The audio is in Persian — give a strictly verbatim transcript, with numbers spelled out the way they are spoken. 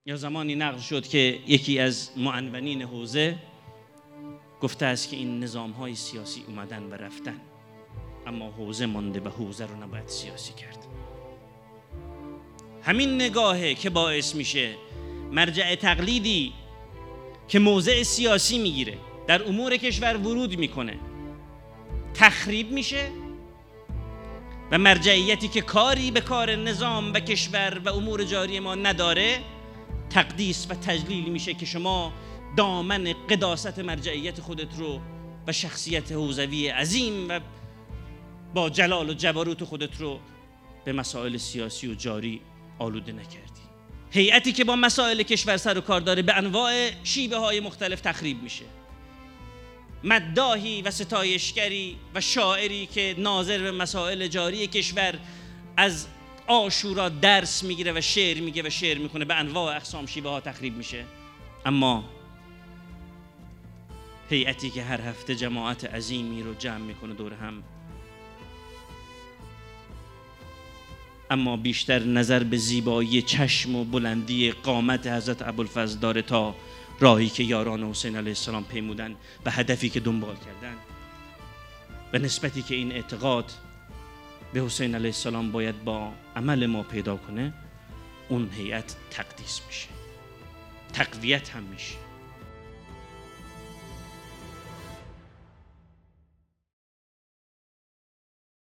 یا زمانی نقل شد که یکی از معنونین حوزه گفته است که این نظام‌های سیاسی اومدن و رفتن، اما حوزه مانده و حوزه رو نباید سیاسی کرد. همین نگاهه که باعث میشه مرجع تقلیدی که موضع سیاسی میگیره در امور کشور ورود میکنه تخریب میشه و مرجعیتی که کاری به کار نظام و کشور و امور جاری ما نداره تقدیس و تجلیل میشه که شما دامن قداست مرجعیت خودت رو و شخصیت حوزوی عظیم و با جلال و جبروت خودت رو به مسائل سیاسی و جاری آلوده نکردی. هیئتی که با مسائل کشور سر و کار داره به انواع شیوه های مختلف تخریب میشه. مداحی و ستایشگری و شاعری که ناظر به مسائل جاری کشور از عاشورا درس میگیره و شعر میگه و شعر میکنه به انواع اقسام شیوه ها تخریب میشه. اما هیئتی که هر هفته جماعت عظیمی رو جمع میکنه دور هم، اما بیشتر نظر به زیبایی چشم و بلندی قامت حضرت ابوالفضل داره تا راهی که یاران حسین علیه السلام پیمودن و هدفی که دنبال کردن و نسبتی که این اعتقاد به حسین علیه السلام باید با عمل ما پیدا کنه، اون هیئت تقدیس میشه، تقویت هم میشه.